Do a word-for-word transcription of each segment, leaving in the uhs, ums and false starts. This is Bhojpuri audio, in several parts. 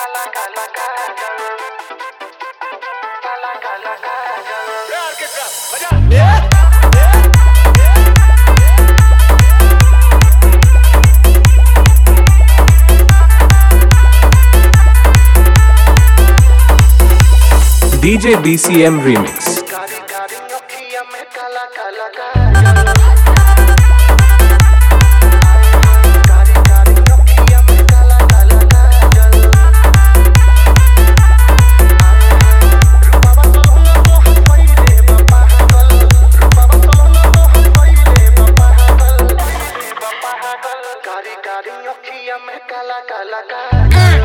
काला काला काजल काला काला काजल यार के मजा D J B C M Remix. कारी कारी अखियां में काला काला काजल कारी कारी अखियां में काला काला काजल रूपावा सोहना मोहन पहिले बापा हगल रूपावा सोहना मोहन पहिले बापा हगल बापा हगल कारी कारी अखियां में काला काला काजल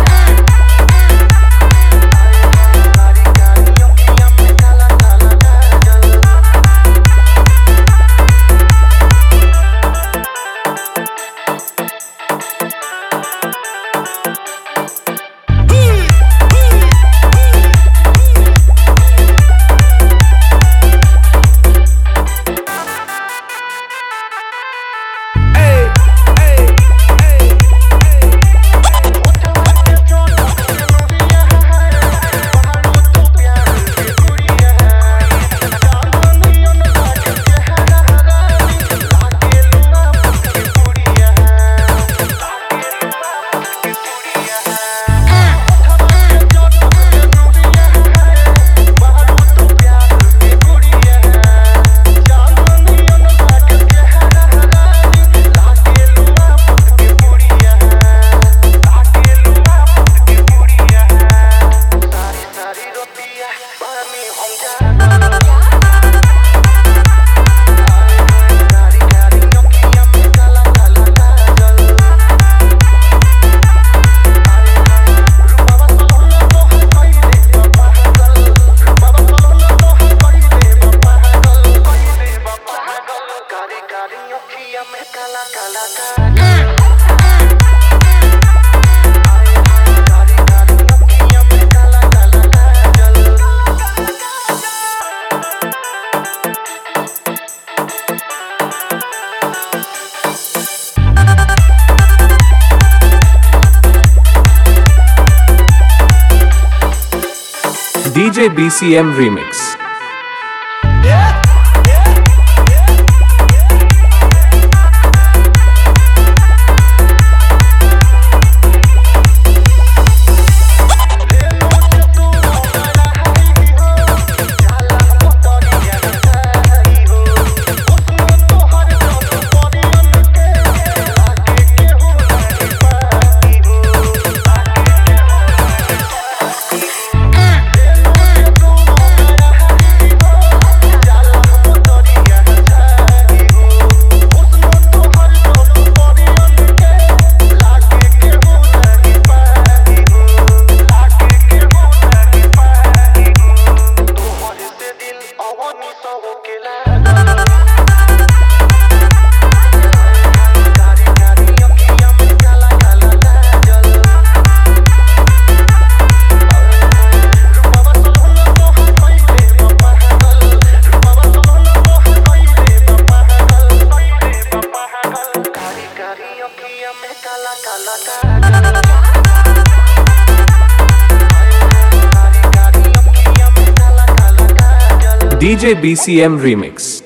D J B C M Remix. D J B C M Remix.